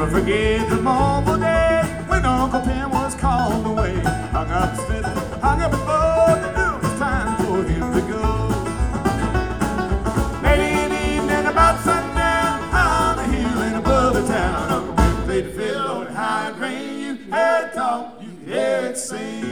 forget the mournful day when Uncle Pen was called away. Hung up his fiddle, hung up his bow, and knew it was time for him to go. Late in the evening, about sundown, on the hill in above the town, Uncle Pen played the fiddle on a high grain. You heard it talk, you hear it sing.